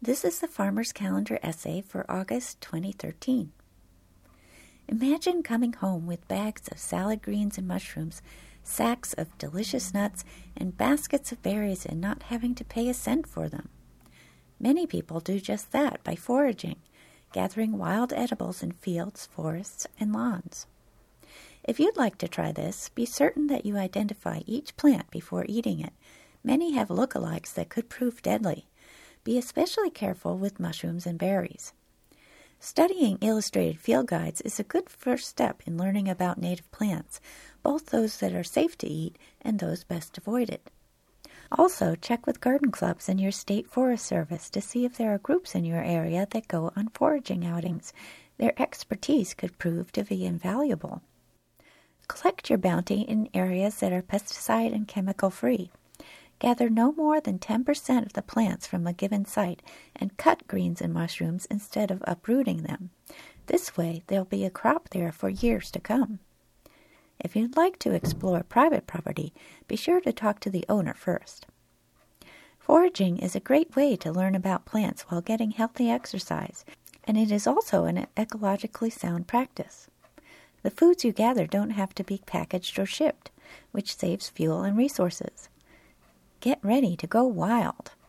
This is the Farmer's Calendar essay for August 2013. Imagine coming home with bags of salad greens and mushrooms, sacks of delicious nuts, and baskets of berries and not having to pay a cent for them. Many people do just that by foraging, gathering wild edibles in fields, forests, and lawns. If you'd like to try this, be certain that you identify each plant before eating it. Many have lookalikes that could prove deadly. Be especially careful with mushrooms and berries. Studying illustrated field guides is a good first step in learning about native plants, both those that are safe to eat and those best avoided. Also, check with garden clubs and your state forest service to see if there are groups in your area that go on foraging outings. Their expertise could prove to be invaluable. Collect your bounty in areas that are pesticide and chemical free. Gather no more than 10% of the plants from a given site and cut greens and mushrooms instead of uprooting them. This way, there'll be a crop there for years to come. If you'd like to explore private property, be sure to talk to the owner first. Foraging is a great way to learn about plants while getting healthy exercise, and it is also an ecologically sound practice. The foods you gather don't have to be packaged or shipped, which saves fuel and resources. Get ready to go wild.